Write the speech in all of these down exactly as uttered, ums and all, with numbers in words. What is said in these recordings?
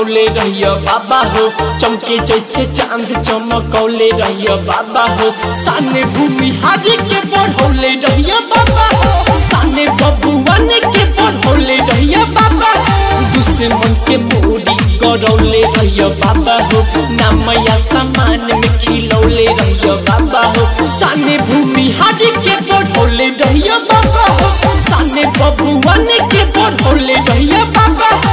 बनौले रहियो बाबा हो, चमके जैसे चांद चमकौले रहियो बाबा हो। साने भूमि हारी के बढ़ौले रहियो बाबा हो, साने बबुआन के बढ़ौले रहियो बाबा हो। दुश्मन के मोरी गरौले रहियो बाबा हो, नामया सामान में खिलौले रहियो बाबा हो। साने भूमि हारी के बढ़ौले रहियो बाबा हो, साने बबुआन के बढ़ौले रहियो बाबा हो।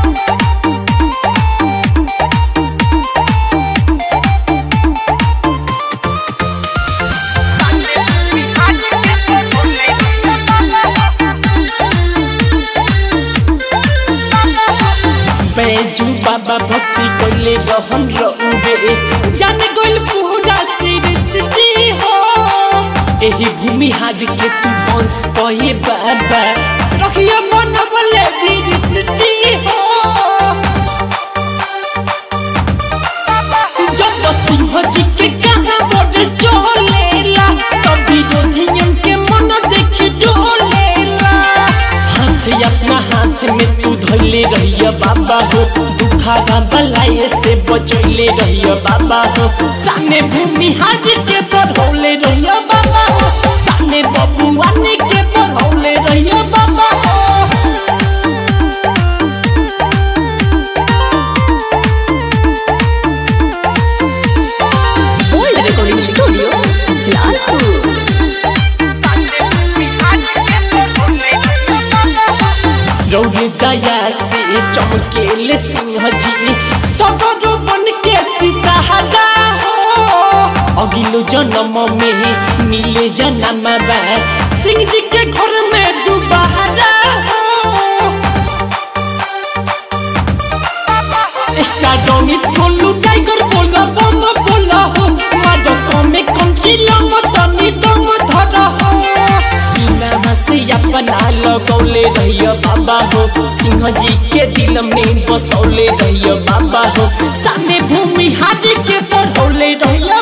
बैजू बाबा भक्ति कोइले रहन रउबे, जान गइल पूरा सृष्टि हो। एही भूमि हार के तू वंश कहे बाबा, रखिया मन बोले सृष्टि हो। जब सिंह जी के कहाँ बड़ चलेला, तभी विरोधियन के मन देखी डोलेला। हाथ अपना हाथ में तू धइले रहिया बाबा हो, दुखारा बलाए से बचैले रहिया बाबा हो। साने भूमि हार के बढ़ौले रहिया बाबा हो, साने बबुआन के बढ़ौले रहिया बाबा हो। Bold Recording Studio, Jlalpur. रौरे दया से चमकेले सिंह जी, सगरो बन के सितारा हो। अगिलो जन्म में मिले जन्म बा, सिंह जी के घर में दुबारा हो। स्टारडोमित बोलू टाइगर बोला बम बोला हो, मादक में कम चिलम तनी दम धरा हो। सीना से अपना लगौले रहियो बाबा हो, सिंह जी के दिल में बसौले रहियो बाबा हो। साने भूमि हार के बढ़ौले रहियो